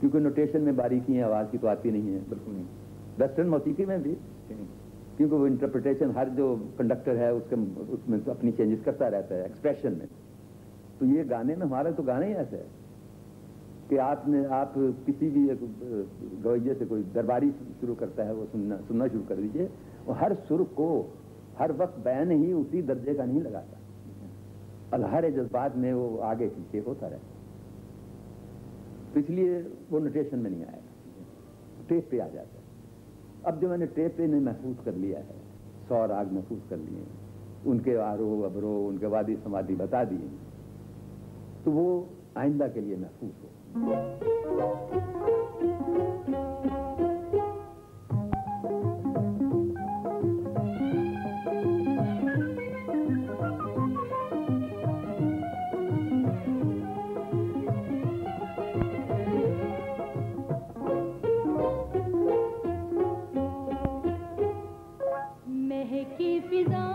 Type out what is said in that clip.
क्योंकि नोटेशन में बारीकी आवाज़ की तो आती नहीं है, बिल्कुल नहीं। वेस्टर्न मौसीकी में भी, क्योंकि वो इंटरप्रिटेशन हर जो कंडक्टर है उसमें तो अपनी चेंजेस करता रहता है एक्सप्रेशन में। तो ये गाने में हमारा तो गाना ही ऐसा है कि आप किसी भी गवैये से कोई दरबारी शुरू करता है, वो सुनना शुरू कर दीजिए, और हर सुर को हर वक्त बयान ही उसी दर्जे का नहीं लगाता, अलहर जज्बात में वो आगे पीछे होता रहता, तो इसलिए वो नोटेशन में नहीं आएगा, टेप पे आ जाता है। अब जो मैंने टेप पे ने महफूज कर लिया है, 100 राग महफूज कर लिए, उनके आरोह अवरोह, उनके वादी समाधि बता दिए, तो वो आइंदा के लिए महफूज हो। महकी फिजा